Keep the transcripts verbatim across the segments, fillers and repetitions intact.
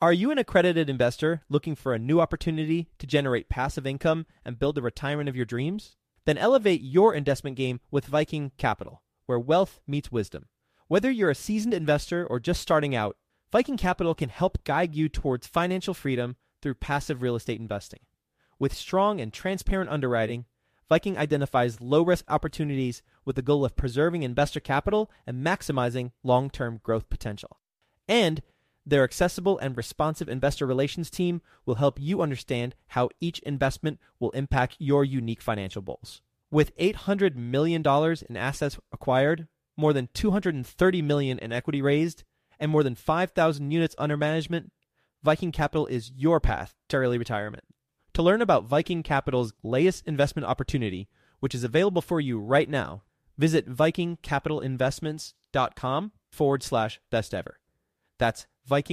Are you an accredited investor looking for a new opportunity to generate passive income and build the retirement of your dreams? Then elevate your investment game with Viking Capital, where wealth meets wisdom. Whether you're a seasoned investor or just starting out, Viking Capital can help guide you towards financial freedom through passive real estate investing. With strong and transparent underwriting, Viking identifies low-risk opportunities with the goal of preserving investor capital and maximizing long-term growth potential. And their accessible and responsive investor relations team will help you understand how each investment will impact your unique financial goals. With eight hundred million dollars in assets acquired, more than two hundred thirty million dollars in equity raised, and more than five thousand units under management, Viking Capital is your path to early retirement. To learn about Viking Capital's latest investment opportunity, which is available for you right now, visit vikingcapitalinvestments.com forward slash best ever. That's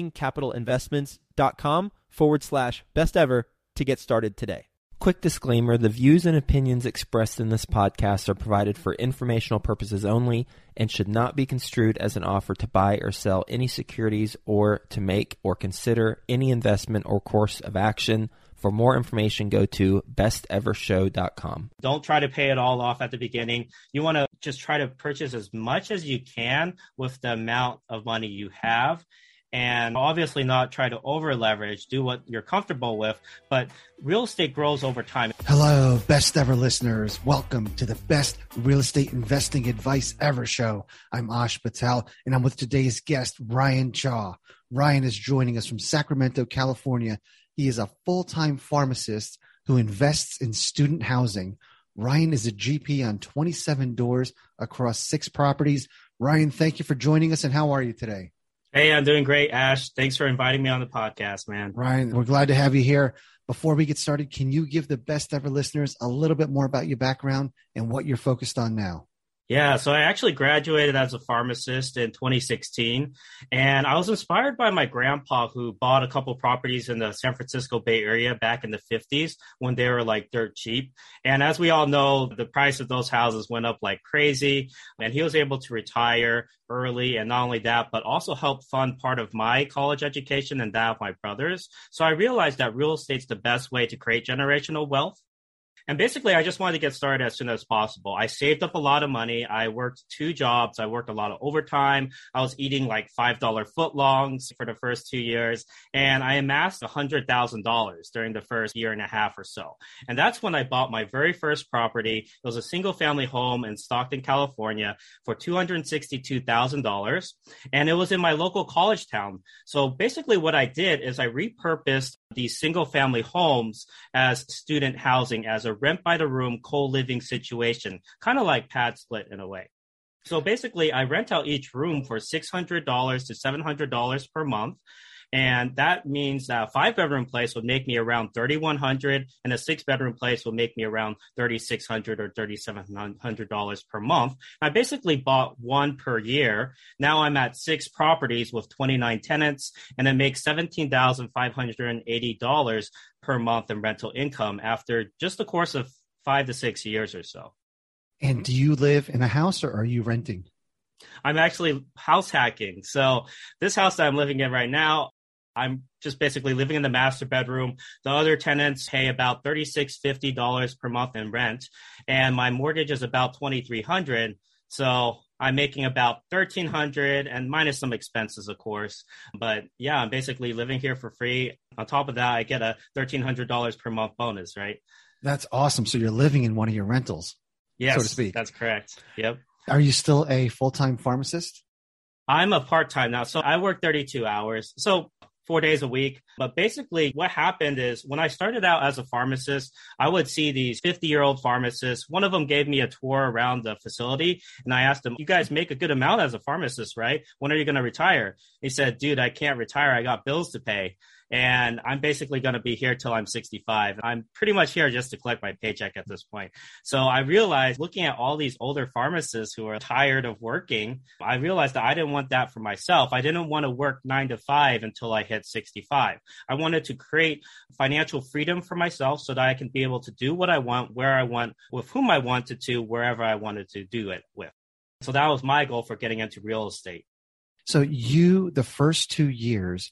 vikingcapitalinvestments.com forward slash best ever to get started today. Quick disclaimer, the views and opinions expressed in this podcast are provided for informational purposes only and should not be construed as an offer to buy or sell any securities or to make or consider any investment or course of action. For more information, go to best ever show dot com. Don't try to pay it all off at the beginning. You want to just try to purchase as much as you can with the amount of money you have. And obviously not try to over leverage, do what you're comfortable with, but real estate grows over time. Hello, best ever listeners. Welcome to the best real estate investing advice ever show. I'm Ash Patel, and I'm with today's guest, Ryan Chaw. Ryan is joining us from Sacramento, California. He is a full-time pharmacist who invests in student housing. Ryan is a G P on twenty-seven doors across six properties. Ryan, thank you for joining us, and how are you today? Hey, I'm doing great, Ash. Thanks for inviting me on the podcast, man. Ryan, we're glad to have you here. Before we get started, can you give the best ever listeners a little bit more about your background and what you're focused on now? Yeah, so I actually graduated as a pharmacist in twenty sixteen, and I was inspired by my grandpa who bought a couple properties in the San Francisco Bay Area back in the fifties when they were like dirt cheap. And as we all know, the price of those houses went up like crazy, and he was able to retire early. And not only that, but also help fund part of my college education and that of my brothers. So I realized that real estate's the best way to create generational wealth. And basically, I just wanted to get started as soon as possible. I saved up a lot of money. I worked two jobs. I worked a lot of overtime. I was eating like five dollar footlongs for the first two years. And I amassed one hundred thousand dollars during the first year and a half or so. And that's when I bought my very first property. It was a single family home in Stockton, California for two hundred sixty-two thousand dollars. And it was in my local college town. So basically what I did is I repurposed these single family homes as student housing, as a rent by the room co-living situation, kind of like pad split in a way. So basically I rent out each room for six hundred dollars to seven hundred dollars per month. And that means that a five bedroom place would make me around thirty-one hundred dollars and a six bedroom place would make me around thirty-six hundred dollars or thirty-seven hundred dollars per month. I basically bought one per year. Now I'm at six properties with twenty-nine tenants, and it makes seventeen thousand five hundred eighty dollars per month in rental income after just the course of five to six years or so. And do you live in a house or are you renting? I'm actually house hacking. So this house that I'm living in right now, I'm just basically living in the master bedroom. The other tenants pay about thirty-six dollars, fifty dollars per month in rent, and my mortgage is about twenty-three hundred dollars. So I'm making about thirteen hundred dollars and minus some expenses, of course. But yeah, I'm basically living here for free. On top of that, I get a thirteen hundred dollars per month bonus, right? That's awesome. So you're living in one of your rentals, yes, so to speak. That's correct. Yep. Are you still a full-time pharmacist? I'm a part-time now. So I work thirty-two hours. So four days a week. But basically what happened is when I started out as a pharmacist, I would see these fifty-year-old pharmacists. One of them gave me a tour around the facility, and I asked him, you guys make a good amount as a pharmacist, right? When are you going to retire? He said, dude, I can't retire. I got bills to pay. And I'm basically going to be here till I'm sixty-five. I'm pretty much here just to collect my paycheck at this point. So I realized looking at all these older pharmacists who are tired of working, I realized that I didn't want that for myself. I didn't want to work nine to five until I hit sixty-five. I wanted to create financial freedom for myself so that I can be able to do what I want, where I want, with whom I wanted to, wherever I wanted to do it with. So that was my goal for getting into real estate. So you, the first two years,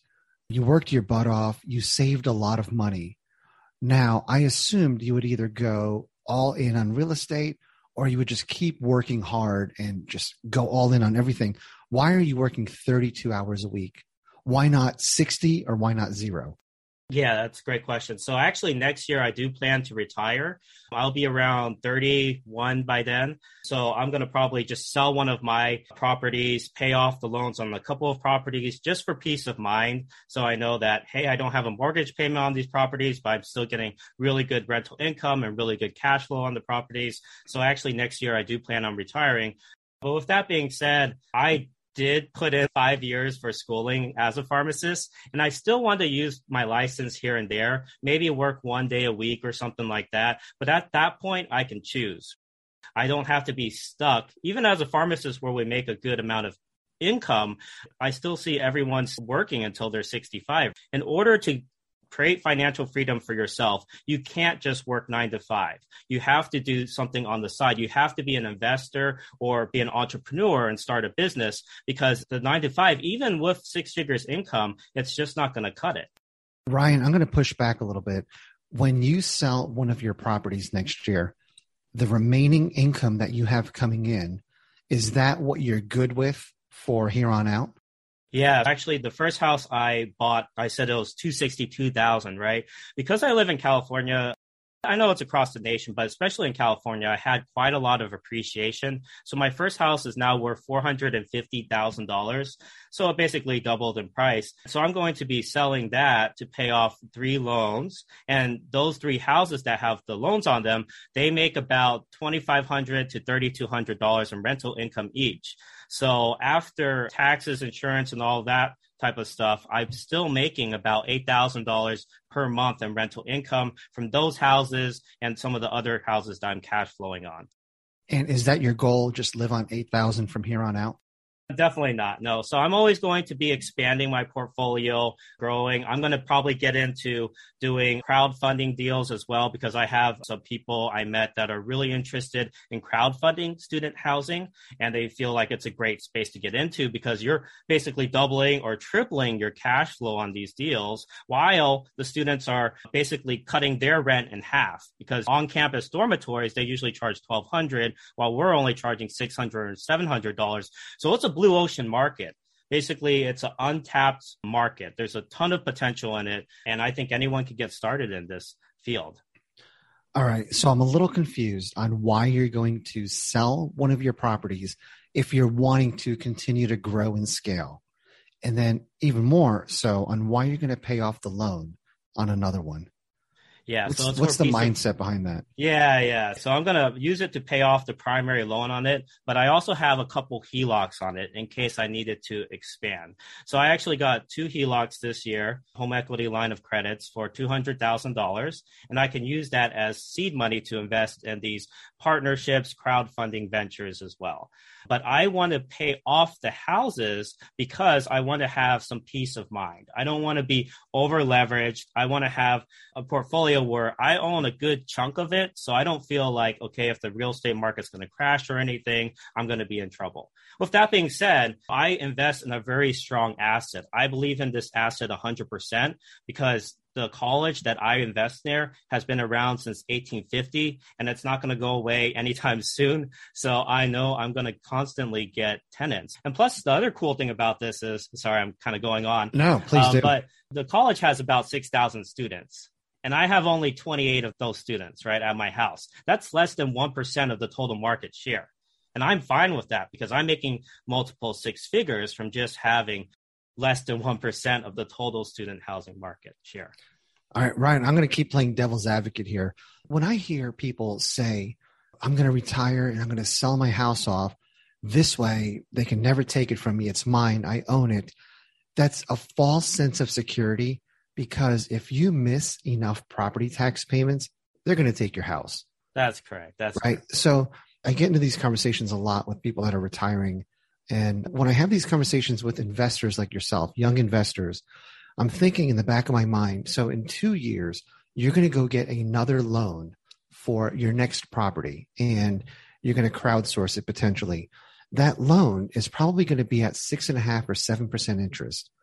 You worked your butt off. You saved a lot of money. Now, I assumed you would either go all in on real estate or you would just keep working hard and just go all in on everything. Why are you working thirty-two hours a week? Why not sixty or why not zero? Yeah, that's a great question. So actually next year I do plan to retire. I'll be around thirty-one by then. So I'm going to probably just sell one of my properties, pay off the loans on a couple of properties just for peace of mind. So I know that, hey, I don't have a mortgage payment on these properties, but I'm still getting really good rental income and really good cash flow on the properties. So actually next year I do plan on retiring. But with that being said, I did put in five years for schooling as a pharmacist, and I still want to use my license here and there, maybe work one day a week or something like that. But at that point, I can choose. I don't have to be stuck. Even as a pharmacist where we make a good amount of income, I still see everyone's working until they're sixty-five. In order to create financial freedom for yourself, you can't just work nine to five. You have to do something on the side. You have to be an investor or be an entrepreneur and start a business, because the nine to five, even with six figures income, it's just not going to cut it. Ryan, I'm going to push back a little bit. When you sell one of your properties next year, the remaining income that you have coming in, is that what you're good with for here on out? Yeah, actually, the first house I bought, I said it was two hundred sixty-two thousand dollars, right? Because I live in California, I know it's across the nation, but especially in California, I had quite a lot of appreciation. So my first house is now worth four hundred fifty thousand dollars. So it basically doubled in price. So I'm going to be selling that to pay off three loans. And those three houses that have the loans on them, they make about twenty-five hundred dollars to thirty-two hundred dollars in rental income each. So after taxes, insurance, and all that type of stuff, I'm still making about eight thousand dollars per month in rental income from those houses and some of the other houses that I'm cash flowing on. And is that your goal? Just live on eight thousand from here on out? Definitely not. No. So I'm always going to be expanding my portfolio, growing. I'm going to probably get into doing crowdfunding deals as well, because I have some people I met that are really interested in crowdfunding student housing, and they feel like it's a great space to get into because you're basically doubling or tripling your cash flow on these deals while the students are basically cutting their rent in half, because on-campus dormitories, they usually charge twelve hundred dollars while we're only charging six hundred dollars or seven hundred dollars. So it's a blue ocean market. Basically, it's an untapped market. There's a ton of potential in it, and I think anyone could get started in this field. All right. So I'm a little confused on why you're going to sell one of your properties if you're wanting to continue to grow and scale. And then even more so on why you're going to pay off the loan on another one. Yeah. What's, so it's what's the mindset of, behind that? Yeah, yeah. So I'm going to use it to pay off the primary loan on it, but I also have a couple H E L O Cs on it in case I needed to expand. So I actually got two H E L O Cs this year, home equity line of credits for two hundred thousand dollars, and I can use that as seed money to invest in these partnerships, crowdfunding ventures as well. But I want to pay off the houses because I want to have some peace of mind. I don't want to be over leveraged. I want to have a portfolio where I own a good chunk of it. So I don't feel like, okay, if the real estate market's going to crash or anything, I'm going to be in trouble. With that being said, I invest in a very strong asset. I believe in this asset one hundred percent because the college that I invest there has been around since eighteen fifty, and it's not going to go away anytime soon. So I know I'm going to constantly get tenants. And plus, the other cool thing about this is, sorry, I'm kind of going on. No, please um, do. But the college has about six thousand students. And I have only twenty-eight of those students, right, at my house. That's less than one percent of the total market share. And I'm fine with that because I'm making multiple six figures from just having less than one percent of the total student housing market share. All right, Ryan, I'm going to keep playing devil's advocate here. When I hear people say, I'm going to retire and I'm going to sell my house off, this way they can never take it from me. It's mine. I own it. That's a false sense of security because if you miss enough property tax payments, they're going to take your house. That's correct. That's right. Correct. So I get into these conversations a lot with people that are retiring. And when I have these conversations with investors like yourself, young investors, I'm thinking in the back of my mind, so in two years, you're going to go get another loan for your next property and you're going to crowdsource it potentially. That loan is probably going to be at six and a half or seven percent interest.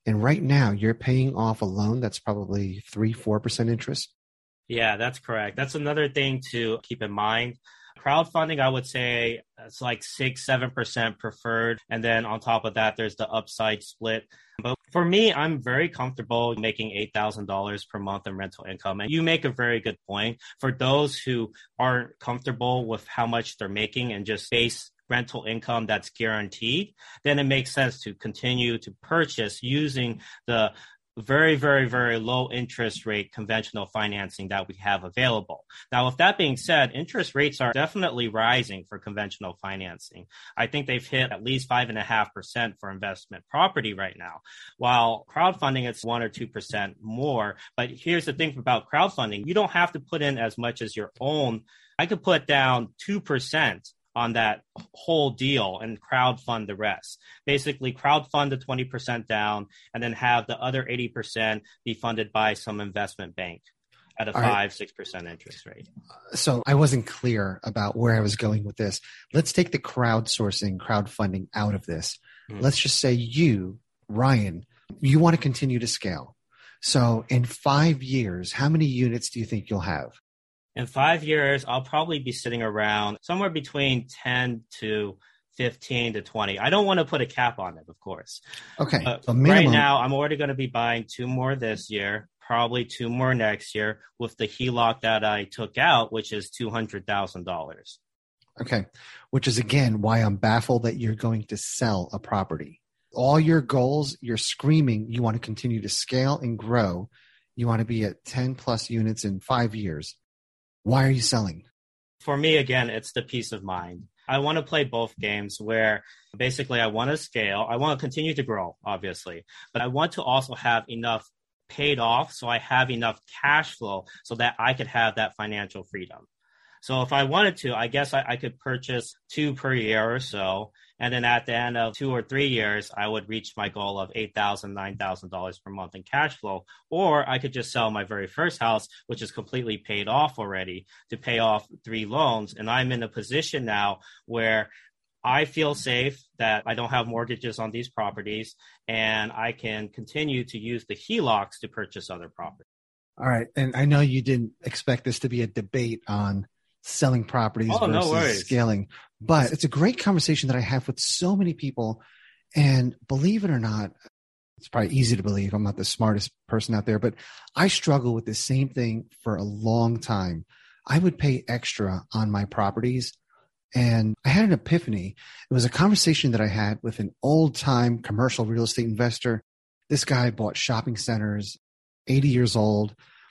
And right now you're paying off a loan that's probably three, four percent interest. Yeah, that's correct. That's another thing to keep in mind. Crowdfunding, I would say it's like six, seven percent preferred. And then on top of that, there's the upside split. But for me, I'm very comfortable making eight thousand dollars per month in rental income. And you make a very good point. For those who aren't comfortable with how much they're making and just base rental income that's guaranteed, then it makes sense to continue to purchase using the very, very, very low interest rate conventional financing that we have available. Now, with that being said, interest rates are definitely rising for conventional financing. I think they've hit at least five and a half percent for investment property right now. While crowdfunding, it's one or two percent more. But here's the thing about crowdfunding. You don't have to put in as much as your own. I could put down two percent on that whole deal and crowdfund the rest. Basically, crowdfund the twenty percent down and then have the other eighty percent be funded by some investment bank at a All five, right. six percent interest rate. So I wasn't clear about where I was going with this. Let's take the crowdsourcing, crowdfunding out of this. Mm-hmm. Let's just say you, Ryan, you want to continue to scale. So in five years, how many units do you think you'll have? In five years, I'll probably be sitting around somewhere between ten to fifteen to twenty. I don't want to put a cap on it, of course. Okay. Uh, so minimum- right now, I'm already going to be buying two more this year, probably two more next year with the H E L O C that I took out, which is two hundred thousand dollars. Okay. Which is, again, why I'm baffled that you're going to sell a property. All your goals, you're screaming, you want to continue to scale and grow. You want to be at ten plus units in five years. Why are you selling? For me, again, it's the peace of mind. I want to play both games where basically I want to scale. I want to continue to grow, obviously, but I want to also have enough paid off so I have enough cash flow so that I could have that financial freedom. So if I wanted to, I guess I, I could purchase two per year or so. And then at the end of two or three years, I would reach my goal of eight thousand dollars, nine thousand dollars per month in cash flow. Or I could just sell my very first house, which is completely paid off already, to pay off three loans. And I'm in a position now where I feel safe that I don't have mortgages on these properties, and I can continue to use the H E L O Cs to purchase other properties. All right. And I know you didn't expect this to be a debate on selling properties oh, versus no scaling, but it's a great conversation that I have with so many people. And believe it or not, it's probably easy to believe I'm not the smartest person out there, but I struggle with the same thing for a long time. I would pay extra on my properties. And I had an epiphany. It was a conversation that I had with an old time commercial real estate investor. This guy bought shopping centers, eighty years old.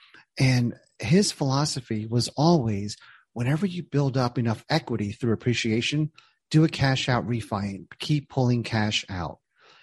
And his philosophy was always, whenever you build up enough equity through appreciation, do a cash out refi and keep pulling cash out.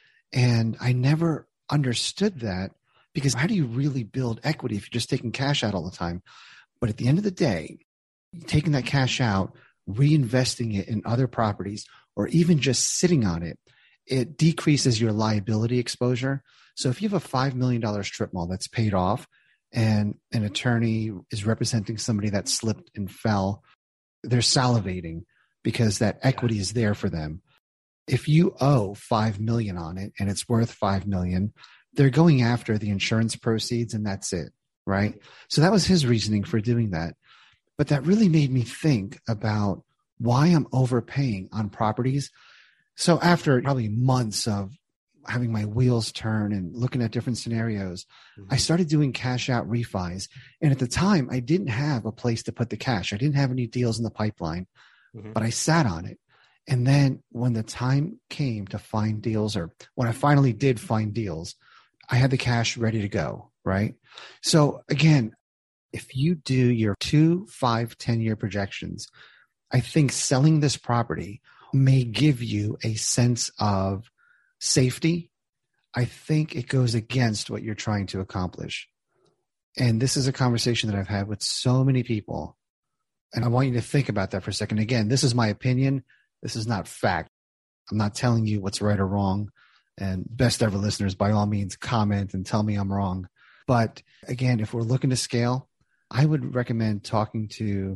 And I never understood that, because how do you really build equity if you're just taking cash out all the time? But at the end of the day, taking that cash out, reinvesting it in other properties, or even just sitting on it, it decreases your liability exposure. So if you have a five million dollars strip mall that's paid off, and an attorney is representing somebody that slipped and fell, they're salivating because that equity is there for them. If you owe five million dollars on it and it's worth five million dollars, they're going after the insurance proceeds and that's it, right? So that was his reasoning for doing that. But that really made me think about why I'm overpaying on properties. So after probably months of having my wheels turn and looking at different scenarios, mm-hmm. I started doing cash out refis. And at the time, I didn't have a place to put the cash. I didn't have any deals in the pipeline, mm-hmm. but I sat on it. And then when the time came to find deals, or when I finally did find deals, I had the cash ready to go, right? So again, if you do your two, five, ten year projections, I think selling this property may give you a sense of safety. I think it goes against what you're trying to accomplish. And this is a conversation that I've had with so many people. And I want you to think about that for a second. Again, this is my opinion. This is not fact. I'm not telling you what's right or wrong. And best ever listeners, by all means, comment and tell me I'm wrong. But again, if we're looking to scale, I would recommend talking to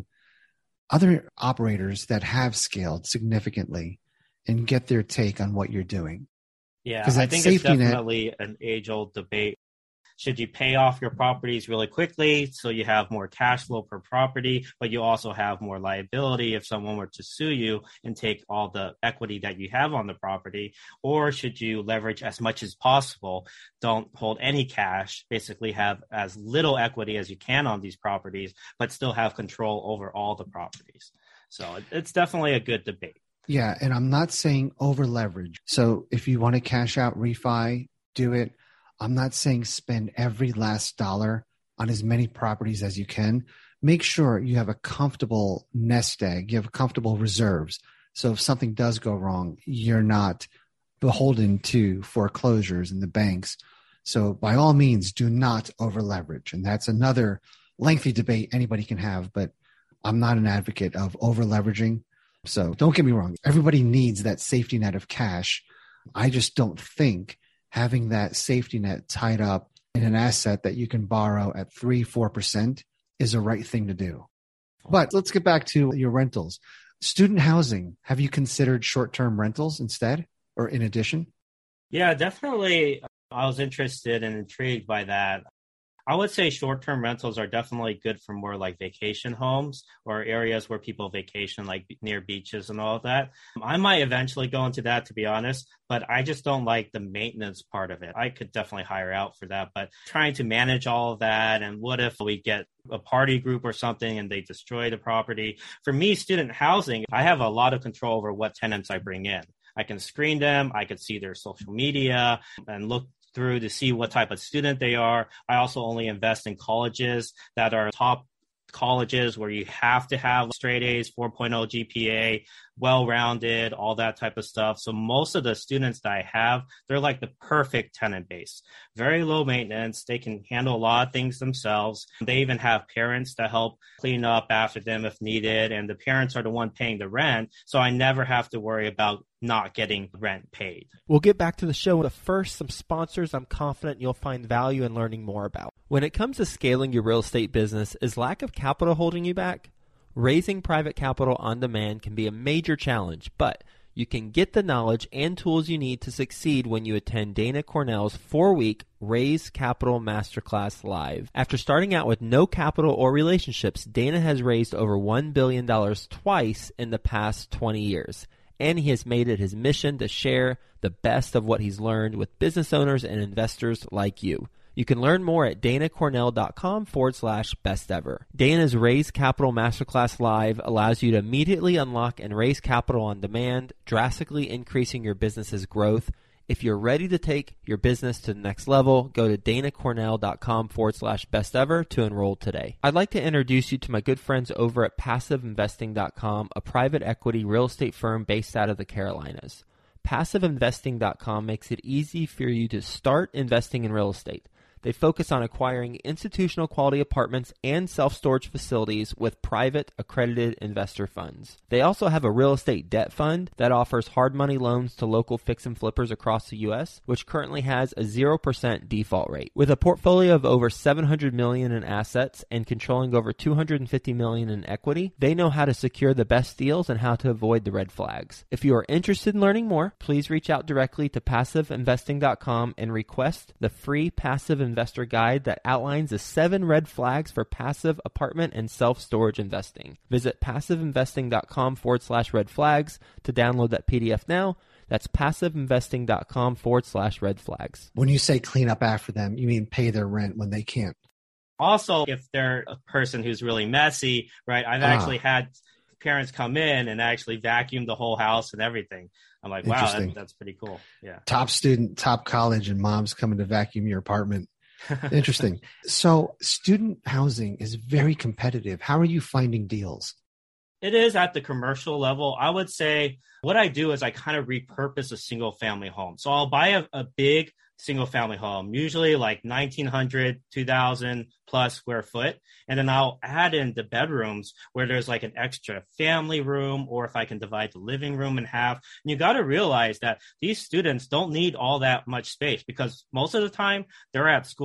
other operators that have scaled significantly and get their take on what you're doing. Yeah, 'Cause I that think it's safety net- definitely an age-old debate. Should you pay off your properties really quickly so you have more cash flow per property, but you also have more liability if someone were to sue you and take all the equity that you have on the property? Or should you leverage as much as possible, don't hold any cash, basically have as little equity as you can on these properties, but still have control over all the properties? So it's definitely a good debate. Yeah, and I'm not saying over leverage. So if you want to cash out refi, do it. I'm not saying spend every last dollar on as many properties as you can. Make sure you have a comfortable nest egg, you have comfortable reserves. So if something does go wrong, you're not beholden to foreclosures and the banks. So by all means, do not over leverage. And that's another lengthy debate anybody can have, but I'm not an advocate of over leveraging. So don't get me wrong. Everybody needs that safety net of cash. I just don't think having that safety net tied up in an asset that you can borrow at three, four percent is the right thing to do. But let's get back to your rentals. Student housing. Have you considered short-term rentals instead or in addition? Yeah, definitely. I was interested and intrigued by that. I would say short-term rentals are definitely good for more like vacation homes or areas where people vacation, like near beaches and all of that. I might eventually go into that, to be honest, but I just don't like the maintenance part of it. I could definitely hire out for that, but trying to manage all of that, and what if we get a party group or something and they destroy the property? For me, student housing, I have a lot of control over what tenants I bring in. I can screen them. I could see their social media and look through to see what type of student they are. I also only invest in colleges that are top colleges where you have to have straight A's, four point oh G P A, well-rounded, all that type of stuff. So most of the students that I have, they're like the perfect tenant base. Very low maintenance. They can handle a lot of things themselves. They even have parents to help clean up after them if needed. And the parents are the one paying the rent. So I never have to worry about not getting rent paid. We'll get back to the show, but first, some sponsors I'm confident you'll find value in learning more about. When it comes to scaling your real estate business, is lack of capital holding you back? Raising private capital on demand can be a major challenge, but you can get the knowledge and tools you need to succeed when you attend Dana Cornell's four-week Raise Capital Masterclass Live. After starting out with no capital or relationships, Dana has raised over one billion dollars twice in the past twenty years. And he has made it his mission to share the best of what he's learned with business owners and investors like you. You can learn more at danacornell.com forward slash best ever. Dana's Raise Capital Masterclass Live allows you to immediately unlock and raise capital on demand, drastically increasing your business's growth. If you're ready to take your business to the next level, go to danacornell.com forward slash best ever to enroll today. I'd like to introduce you to my good friends over at passive investing dot com, a private equity real estate firm based out of the Carolinas. passive investing dot com makes it easy for you to start investing in real estate. They focus on acquiring institutional quality apartments and self-storage facilities with private accredited investor funds. They also have a real estate debt fund that offers hard money loans to local fix and flippers across the U S, which currently has a zero percent default rate. With a portfolio of over seven hundred million dollars in assets and controlling over two hundred fifty million dollars in equity, they know how to secure the best deals and how to avoid the red flags. If you are interested in learning more, please reach out directly to passive investing dot com and request the free Passive Investing Investor Guide that outlines the seven red flags for passive apartment and self-storage investing. Visit passive investing dot com forward slash red flags to download that P D F now. That's passive investing dot com forward slash red flags. When you say clean up after them, you mean pay their rent when they can't. Also, if they're a person who's really messy, right? I've ah. actually had parents come in and actually vacuum the whole house and everything. I'm like, wow, that, that's pretty cool. Yeah. Top student, top college, and mom's coming to vacuum your apartment. Interesting. So student housing is very competitive. How are you finding deals? It is at the commercial level. I would say what I do is I kind of repurpose a single family home. So I'll buy a, a big single family home, usually like nineteen hundred, two thousand plus square foot. And then I'll add in the bedrooms where there's like an extra family room, or if I can divide the living room in half. And you got to realize that these students don't need all that much space because most of the time they're at school.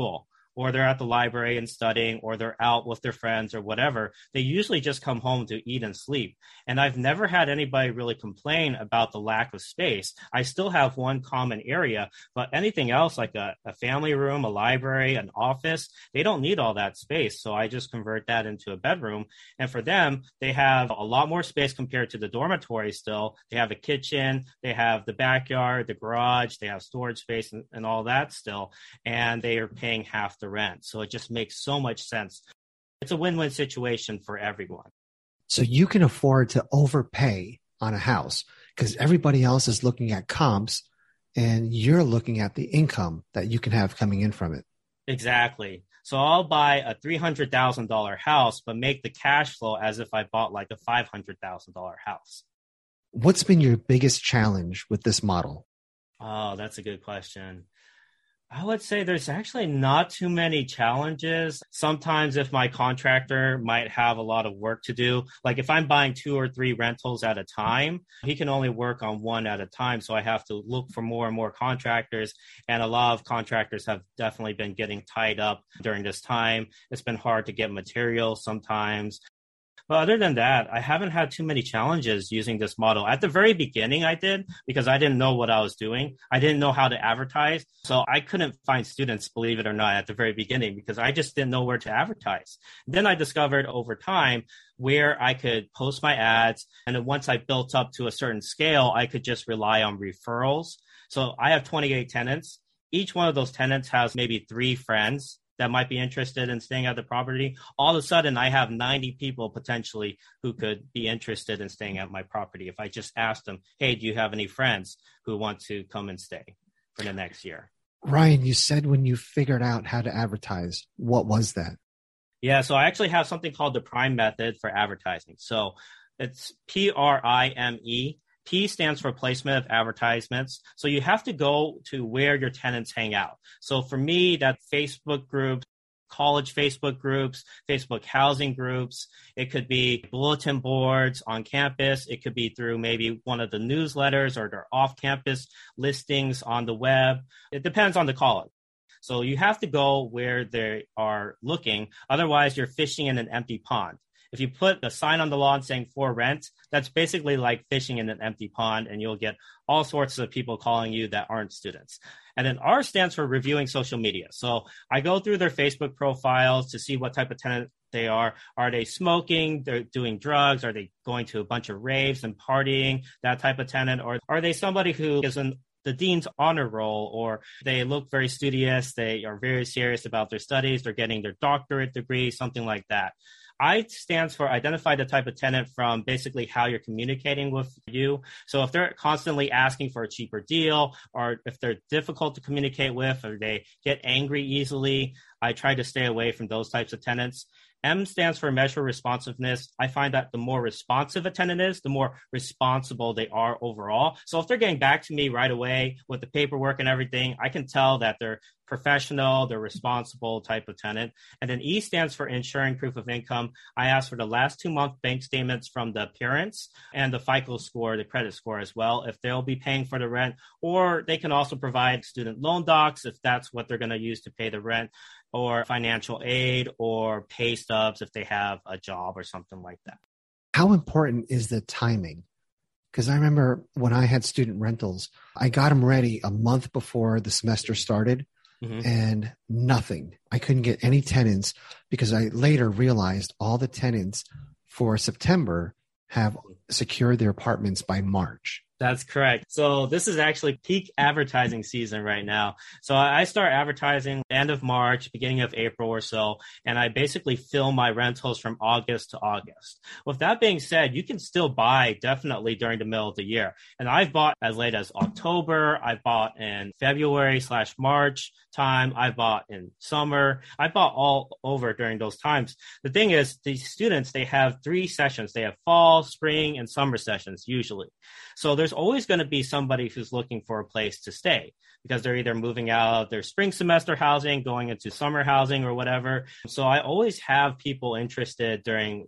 or they're at the library and studying, or they're out with their friends or whatever, they usually just come home to eat and sleep. And I've never had anybody really complain about the lack of space. I still have one common area, but anything else like a, a family room, a library, an office, they don't need all that space. So I just convert that into a bedroom. And for them, they have a lot more space compared to the dormitory still. They have a kitchen, they have the backyard, the garage, they have storage space and, and all that still. And they are paying half the rent. So it just makes so much sense. It's a win-win situation for everyone. So you can afford to overpay on a house because everybody else is looking at comps and you're looking at the income that you can have coming in from it. Exactly. So I'll buy a three hundred thousand dollars house, but make the cash flow as if I bought like a five hundred thousand dollars house. What's been your biggest challenge with this model? Oh, that's a good question. I would say there's actually not too many challenges. Sometimes if my contractor might have a lot of work to do, like if I'm buying two or three rentals at a time, he can only work on one at a time. So I have to look for more and more contractors. And a lot of contractors have definitely been getting tied up during this time. It's been hard to get materials sometimes. But other than that, I haven't had too many challenges using this model. At the very beginning, I did because I didn't know what I was doing. I didn't know how to advertise. So I couldn't find students, believe it or not, at the very beginning because I just didn't know where to advertise. Then I discovered over time where I could post my ads. And then once I built up to a certain scale, I could just rely on referrals. So I have twenty-eight tenants. Each one of those tenants has maybe three friends that might be interested in staying at the property. All of a sudden, I have ninety people potentially who could be interested in staying at my property. If I just asked them, hey, do you have any friends who want to come and stay for the next year? Ryan, you said when you figured out how to advertise, what was that? Yeah, so I actually have something called the PRIME method for advertising. So it's P R I M E. P stands for placement of advertisements. So you have to go to where your tenants hang out. So for me, that's Facebook groups, college Facebook groups, Facebook housing groups. It could be bulletin boards on campus. It could be through maybe one of the newsletters or their off-campus listings on the web. It depends on the college. So you have to go where they are looking. Otherwise, you're fishing in an empty pond. If you put a sign on the lawn saying for rent, that's basically like fishing in an empty pond, and you'll get all sorts of people calling you that aren't students. And then R stands for reviewing social media. So I go through their Facebook profiles to see what type of tenant they are. Are they smoking? They're doing drugs? Are they going to a bunch of raves and partying? That type of tenant? Or are they somebody who is an the dean's honor roll, or they look very studious, they are very serious about their studies, they're getting their doctorate degree, something like that. I stands for identify the type of tenant from basically how you're communicating with you. So if they're constantly asking for a cheaper deal, or if they're difficult to communicate with, or they get angry easily, I try to stay away from those types of tenants. M stands for measure responsiveness. I find that the more responsive a tenant is, the more responsible they are overall. So if they're getting back to me right away with the paperwork and everything, I can tell that they're professional, they're responsible type of tenant. And then E stands for ensuring proof of income. I ask for the last two month bank statements from the parents and the FICO score, the credit score as well, if they'll be paying for the rent, or they can also provide student loan docs if that's what they're going to use to pay the rent, or financial aid, or pay stubs if they have a job or something like that. How important is the timing? Because I remember when I had student rentals, I got them ready a month before the semester started, mm-hmm. and nothing. I couldn't get any tenants because I later realized all the tenants for September have secured their apartments by March. That's correct. So this is actually peak advertising season right now. So I start advertising end of March, beginning of April or so, and I basically fill my rentals from August to August. With that being said, you can still buy definitely during the middle of the year. And I've bought as late as October. I've bought in February slash March time. I bought in summer. I bought all over during those times. The thing is, these students, they have three sessions. They have fall, spring, and summer sessions usually. So there's always going to be somebody who's looking for a place to stay because they're either moving out of their spring semester housing, going into summer housing or whatever. So I always have people interested during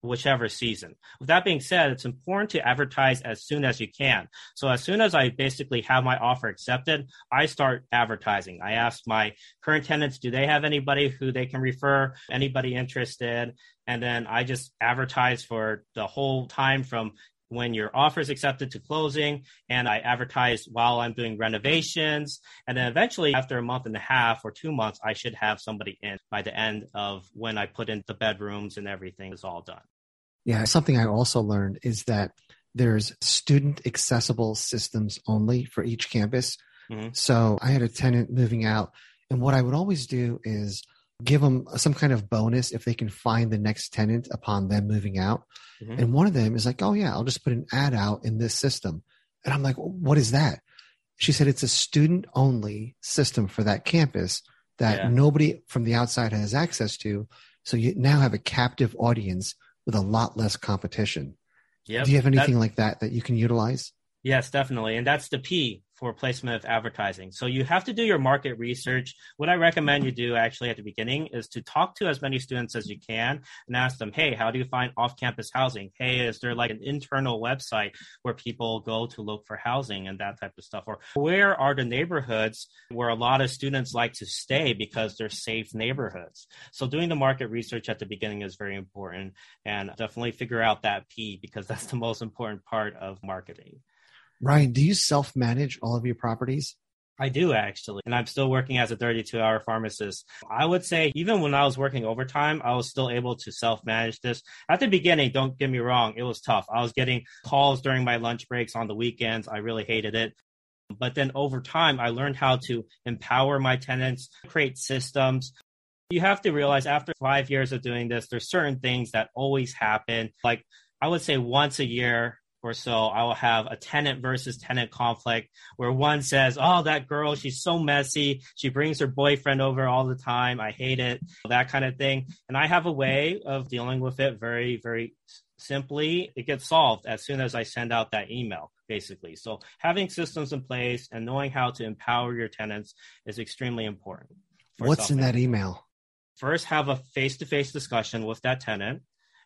whichever season. With that being said, it's important to advertise as soon as you can. So as soon as I basically have my offer accepted, I start advertising. I ask my current tenants, do they have anybody who they can refer, anybody interested? And then I just advertise for the whole time from when your offer is accepted to closing, and I advertise while I'm doing renovations. And then eventually, after a month and a half or two months, I should have somebody in by the end of when I put in the bedrooms and everything is all done. Yeah, something I also learned is that there's student accessible systems only for each campus. Mm-hmm. So I had a tenant moving out, and what I would always do is give them some kind of bonus if they can find the next tenant upon them moving out. Mm-hmm. And one of them is like, oh yeah, I'll just put an ad out in this system. And I'm like, what is that? She said, it's a student only system for that campus that yeah. nobody from the outside has access to. So you now have a captive audience with a lot less competition. Yep. Do you have anything that, like that that you can utilize? Yes, definitely. And that's the P for placement of advertising. So you have to do your market research. What I recommend you do actually at the beginning is to talk to as many students as you can and ask them, hey, how do you find off-campus housing? Hey, is there like an internal website where people go to look for housing and that type of stuff? Or where are the neighborhoods where a lot of students like to stay because they're safe neighborhoods? So doing the market research at the beginning is very important, and definitely figure out that P, because that's the most important part of marketing. Ryan, do you self-manage all of your properties? I do, actually. And I'm still working as a thirty-two hour pharmacist. I would say even when I was working overtime, I was still able to self-manage this. At the beginning, don't get me wrong, it was tough. I was getting calls during my lunch breaks on the weekends. I really hated it. But then over time, I learned how to empower my tenants, create systems. You have to realize after five years of doing this, there's certain things that always happen. Like I would say once a year or so, I will have a tenant versus tenant conflict where one says, oh, that girl, she's so messy. She brings her boyfriend over all the time. I hate it, that kind of thing. And I have a way of dealing with it very, very simply. It gets solved as soon as I send out that email, basically. So having systems in place and knowing how to empower your tenants is extremely important. What's in that email? First, have a face-to-face discussion with that tenant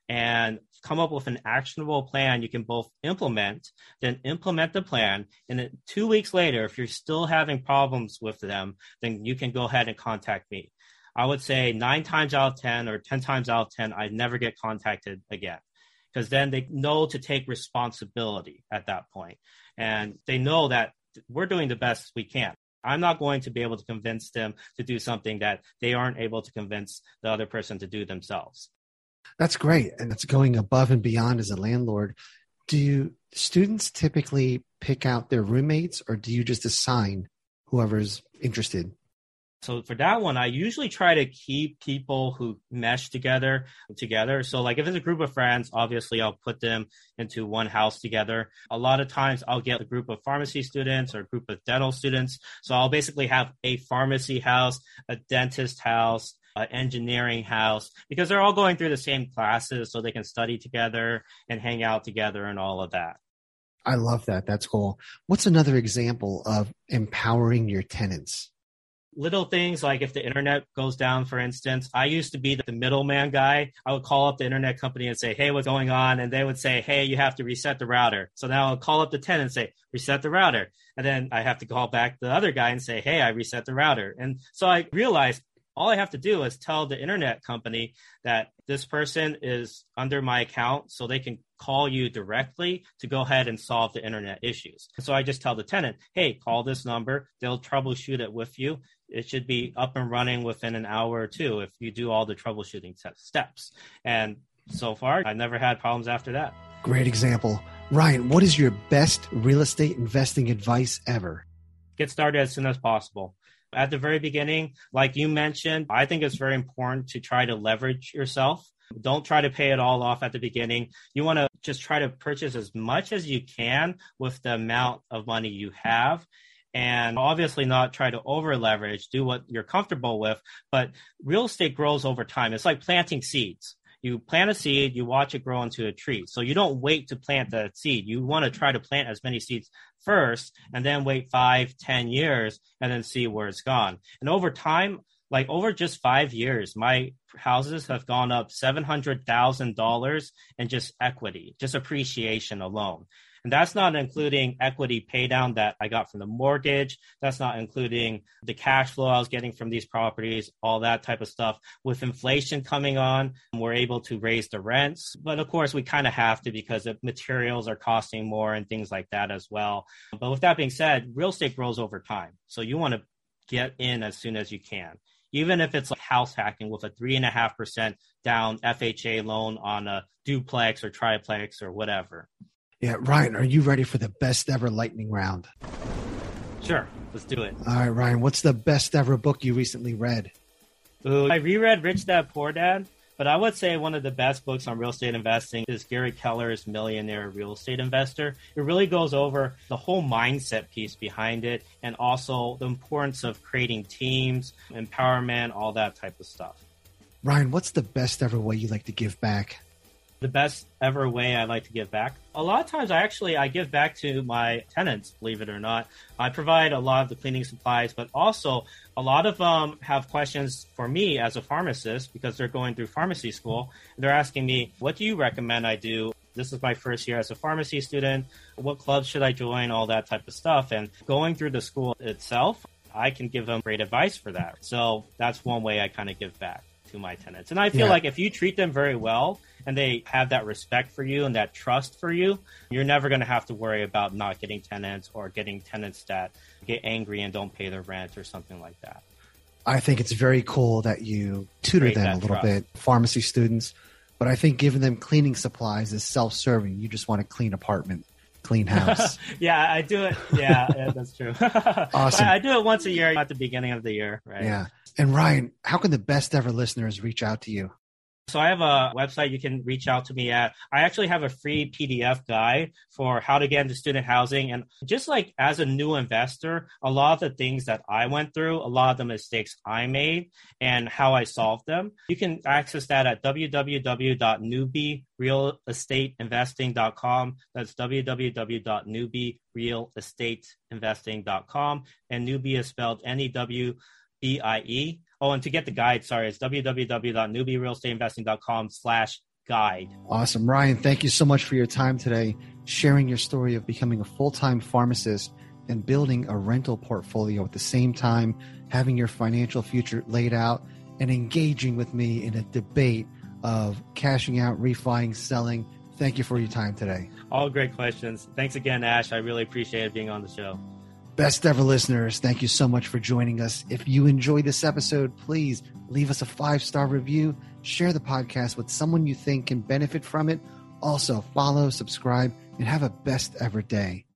and come up with an actionable plan you can both implement, then implement the plan. And then two weeks later, if you're still having problems with them, then you can go ahead and contact me. I would say nine times out of ten or ten times out of ten, I never get contacted again, because then they know to take responsibility at that point. And they know that we're doing the best we can. I'm not going to be able to convince them to do something that they aren't able to convince the other person to do themselves. That's great. And that's going above and beyond as a landlord. Do students typically pick out their roommates, or do you just assign whoever's interested? So for that one, I usually try to keep people who mesh together together. So like if it's a group of friends, obviously I'll put them into one house together. A lot of times I'll get a group of pharmacy students or a group of dental students. So I'll basically have a pharmacy house, a dentist house, Uh, engineering house, because they're all going through the same classes so they can study together and hang out together and all of that. I love that. That's cool. What's another example of empowering your tenants? Little things like if the internet goes down, for instance, I used to be the middleman guy. I would call up the internet company and say, hey, what's going on? And they would say, hey, you have to reset the router. So now I'll call up the tenant and say, reset the router. And then I have to call back the other guy and say, hey, I reset the router. And so I realized all I have to do is tell the internet company that this person is under my account so they can call you directly to go ahead and solve the internet issues. So I just tell the tenant, hey, call this number. They'll troubleshoot it with you. It should be up and running within an hour or two if you do all the troubleshooting steps. And so far, I've never had problems after that. Great example. Ryan, what is your best real estate investing advice ever? Get started as soon as possible. At the very beginning, like you mentioned, I think it's very important to try to leverage yourself. Don't try to pay it all off at the beginning. You want to just try to purchase as much as you can with the amount of money you have. And obviously not try to over leverage, do what you're comfortable with. But real estate grows over time. It's like planting seeds. You plant a seed, you watch it grow into a tree. So you don't wait to plant that seed. You want to try to plant as many seeds first and then wait five, ten years and then see where it's gone. And over time, Like over just five years, my houses have gone up seven hundred thousand dollars in just equity, just appreciation alone. And that's not including equity pay down that I got from the mortgage. That's not including the cash flow I was getting from these properties, all that type of stuff. With inflation coming on, we're able to raise the rents. But of course, we kind of have to because the materials are costing more and things like that as well. But with that being said, real estate grows over time. So you want to get in as soon as you can. Even if it's like house hacking with a three and a half percent down F H A loan on a duplex or triplex or whatever. Yeah, Ryan, are you ready for the best ever lightning round? Sure, let's do it. All right, Ryan, what's the best ever book you recently read? Ooh, I reread Rich Dad Poor Dad, but I would say one of the best books on real estate investing is Gary Keller's Millionaire Real Estate Investor. It really goes over the whole mindset piece behind it and also the importance of creating teams, empowerment, all that type of stuff. Ryan, what's the best ever way you like to give back? The best ever way I like to give back. A lot of times I actually, I give back to my tenants, believe it or not. I provide a lot of the cleaning supplies, but also a lot of them um, have questions for me as a pharmacist because they're going through pharmacy school. They're asking me, what do you recommend I do? This is my first year as a pharmacy student. What clubs should I join? All that type of stuff. And going through the school itself, I can give them great advice for that. So that's one way I kind of give back to my tenants. And I feel yeah. like if you treat them very well and they have that respect for you and that trust for you, you're never going to have to worry about not getting tenants or getting tenants that get angry and don't pay their rent or something like that. I think it's very cool that you tutor Create them that a little trust. bit, pharmacy students. But I think giving them cleaning supplies is self-serving. You just want a clean apartment, clean house. yeah, I do it. Yeah, yeah that's true. Awesome. I, I do it once a year at the beginning of the year, right? Yeah. And Ryan, how can the best ever listeners reach out to you? So I have a website you can reach out to me at. I actually have a free P D F guide for how to get into student housing. And just like as a new investor, a lot of the things that I went through, a lot of the mistakes I made and how I solved them, you can access that at w w w dot newbie real estate investing dot com. That's w w w dot newbie real estate investing dot com. And newbie is spelled N E W B I E. Oh, and to get the guide, sorry, it's w w w dot newbie real estate investing dot com slash guide. Awesome. Ryan, thank you so much for your time today, sharing your story of becoming a full-time pharmacist and building a rental portfolio at the same time, having your financial future laid out and engaging with me in a debate of cashing out, refining, selling. Thank you for your time today. All great questions. Thanks again, Ash. I really appreciate being on the show. Best ever listeners, thank you so much for joining us. If you enjoyed this episode, please leave us a five-star review, share the podcast with someone you think can benefit from it. Also, follow, subscribe, and have a best ever day.